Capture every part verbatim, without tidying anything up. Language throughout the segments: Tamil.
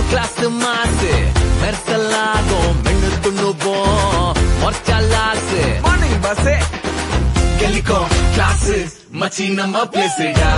கிளாஸ் மாசு மெர்சலாகும் மென்னு துண்ணுவோம் மொர்ச்சாலாசு மார்னிங் பஸ் கெலிகோ கிளாஸ் மச்சி நம்ம பிளேஸ்டா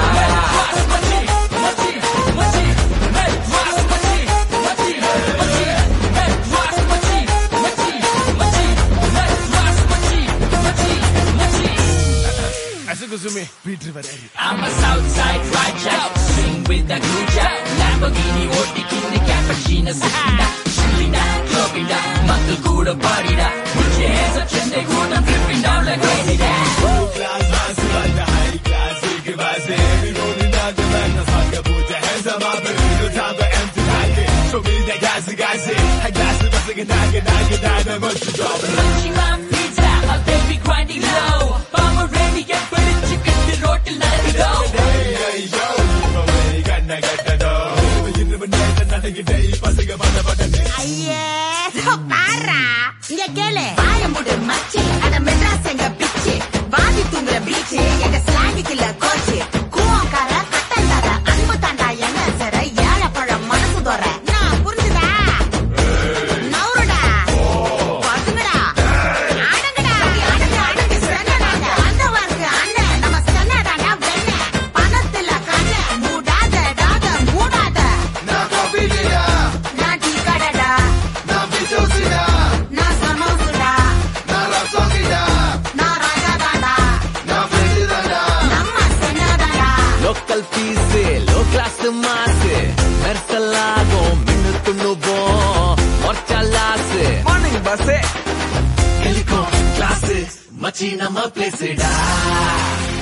I'm a Southside Raja, swing with the Guja, Lamborghini, Ortikin, the Cappuccino, Sina, Chilina, Clovina, Muttle Kuda, Parida, put your hands up, and they go down, flipping down like crazy dance. Low class, mass, like the high class, you give us every rolling down the line, the fuck, put your hands up, up, and you time to empty pocket. Show me that gassy, gassy, I gas it, but like a nag, a nag, a nag, a much to drop. Munchie man pizza, a baby grinding low, Mama ready, get ready, chicken, the rotten, let it go. Hey, hey, yo, you already got that, got that, though. You never know that nothing you day, passing about the button. Aye, so para, inga kele, vaayam mudu machi, ada madras enga bitch, vaadi tungra beach, enga slang killa coach, kuvankara kattallada anbu tanda enga sara yala pala manasu dora. Na purinjudha? Nauruda. Padungada. Adangada. Adanga adanga sannadanga. Andavarku anna nama sannadanga venna. Panathilla kanna moodada dada moodada. Na coffee-da. Na tea kadada. Na bijusi-da. Na samosa-da. Na rasaki-da. Na raja-da. Na friend-da. Namma sannadanga. Local piece low class mass மெர்சலாகும் மென்னு துண்ணுவோம் மொர்ச்சாலாசு மார்னிங் பஸ் கெலிகோ கிளாஸ் மச்சி நம்ம பிளேஸ்டா